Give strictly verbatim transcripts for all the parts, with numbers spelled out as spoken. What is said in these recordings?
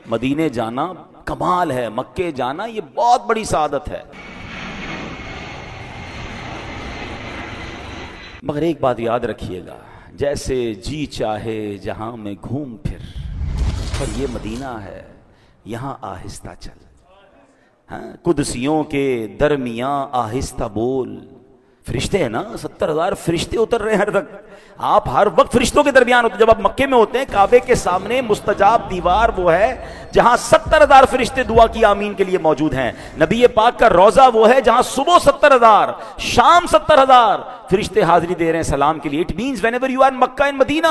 مدینے جانا کمال ہے، مکے جانا یہ بہت بڑی سعادت ہے۔ مگر ایک بات یاد رکھیے گا، جیسے جی چاہے جہاں میں گھوم پھر، پر یہ مدینہ ہے یہاں آہستہ چل، ہاں قدسیوں کے درمیان آہستہ بول۔ فرشتے ہیں نا، ستر ہزار فرشتے اتر رہے ہیں ہر وقت، آپ ہر وقت فرشتوں کے درمیان ہوتے ہیں۔ جب آپ مکے میں ہوتے ہیں، کعبے کے سامنے مستجاب دیوار وہ ہے جہاں ستر ہزار فرشتے دعا کی آمین کے لیے موجود ہیں۔ نبی پاک کا روضہ وہ ہے جہاں صبح ستر ہزار، شام ستر ہزار فرشتے حاضری دے رہے ہیں سلام کے لیے۔ It means whenever you are in Mecca in Medina,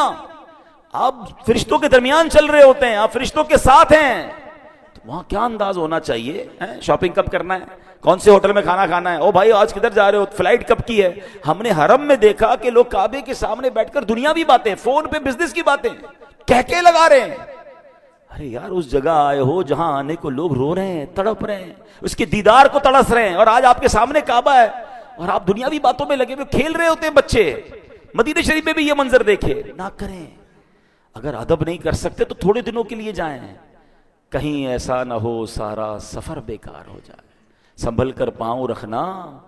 آپ فرشتوں کے درمیان چل رہے ہوتے ہیں، آپ فرشتوں کے ساتھ ہیں، تو وہاں کیا انداز ہونا چاہیے؟ شاپنگ کب کرنا ہے، کون سے ہوٹل میں کھانا کھانا ہے، او بھائی آج کدھر جا رہے ہو، فلائٹ کب کی ہے۔ ہم نے حرم میں دیکھا کہ لوگ کعبے کے سامنے بیٹھ کر دنیاوی باتیں، فون پہ بزنس کی باتیں کہکے لگا رہے ہیں۔ ارے یار اس جگہ آئے ہو جہاں آنے کو لوگ رو رہے ہیں، تڑپ رہے ہیں، اس کے دیدار کو تڑس رہے ہیں، اور آج آپ کے سامنے کعبہ ہے اور آپ دنیاوی باتوں میں لگے ہوئے کھیل رہے ہوتے ہیں بچے۔ مدینہ شریف میں بھی یہ منظر دیکھے نہ کریں۔ اگر ادب نہیں کر سکتے تو تھوڑے دنوں کے لیے جائیں، کہیں ایسا نہ ہو سارا سفر بیکار ہو جائے۔ سنبھل کر پاؤں رکھنا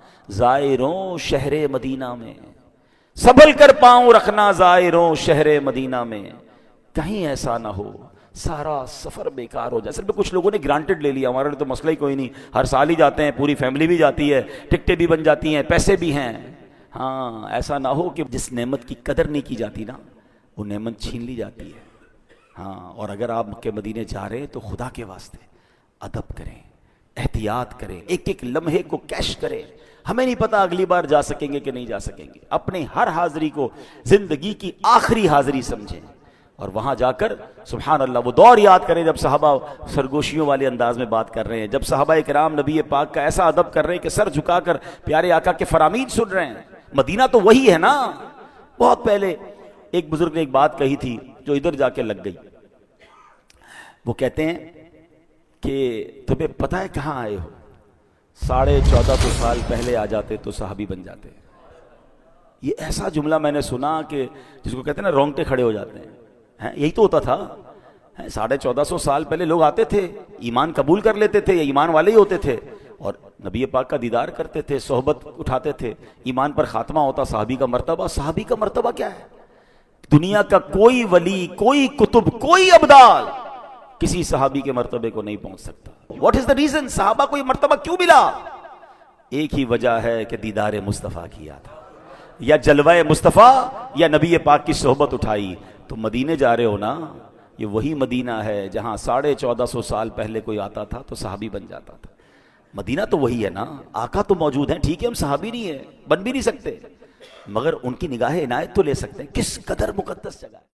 زائروں شہر مدینہ میں، سنبھل کر پاؤں رکھنا زائروں شہر مدینہ میں، کہیں ایسا نہ ہو سارا سفر بیکار ہو جائے۔ صرف کچھ لوگوں نے گرانٹڈ لے لیا، ہمارے لیے تو مسئلہ ہی کوئی نہیں، ہر سال ہی جاتے ہیں، پوری فیملی بھی جاتی ہے، ٹکٹیں بھی بن جاتی ہیں، پیسے بھی ہیں۔ ہاں ایسا نہ ہو کہ جس نعمت کی قدر نہیں کی جاتی نا، وہ نعمت چھین لی جاتی ہے۔ ہاں اور اگر آپ مکہ مدینے جا رہے ہیں تو خدا کے واسطے ادب کریں، احتیاط کریں، ایک ایک لمحے کو کیش کریں۔ ہمیں نہیں پتا اگلی بار جا سکیں گے کہ نہیں جا سکیں گے، اپنے ہر حاضری کو زندگی کی آخری حاضری سمجھیں، اور وہاں جا کر سبحان اللہ وہ دور یاد کریں جب صحابہ سرگوشیوں والے انداز میں بات کر رہے ہیں، جب صحابہ کرام نبی پاک کا ایسا ادب کر رہے ہیں کہ سر جھکا کر پیارے آقا کے فرامین سن رہے ہیں۔ مدینہ تو وہی ہے نا۔ بہت پہلے ایک بزرگ نے ایک بات کہی تھی جو ادھر جا کے لگ گئی، وہ کہتے ہیں کہ تمہیں پتہ ہے کہاں آئے ہو، ساڑھے چودہ سو سال پہلے آ جاتے تو صحابی بن جاتے۔ یہ ایسا جملہ میں نے سنا کہ جس کو کہتے ہیں نا رونگٹے کھڑے ہو جاتے ہیں، یہی تو ہوتا تھا۔ ساڑھے چودہ سو سال پہلے لوگ آتے تھے، ایمان قبول کر لیتے تھے، یا ایمان والے ہی ہوتے تھے، اور نبی پاک کا دیدار کرتے تھے، صحبت اٹھاتے تھے، ایمان پر خاتمہ ہوتا۔ صحابی کا مرتبہ، صحابی کا مرتبہ کیا ہے؟ دنیا کا کوئی ولی، کوئی کتب، کوئی ابدال کسی صحابی کے مرتبے کو نہیں پہنچ سکتا۔ What is the reason? صحابہ کو یہ مرتبہ کیوں ملا؟ ایک ہی وجہ ہے کہ دیدار مصطفیٰ کیا تھا، یا جلوہ مصطفیٰ یا نبی پاک کی صحبت اٹھائی۔ تو مدینے جا رہے ہو نا، یہ وہی مدینہ ہے جہاں ساڑھے چودہ سو سال پہلے کوئی آتا تھا تو صحابی بن جاتا تھا۔ مدینہ تو وہی ہے نا، آقا تو موجود ہیں، ٹھیک ہے ہم صحابی نہیں ہیں، بن بھی نہیں سکتے، مگر ان کی نگاہ عنایت تو لے سکتے ہیں۔ کس قدر مقدس جگہ ہے۔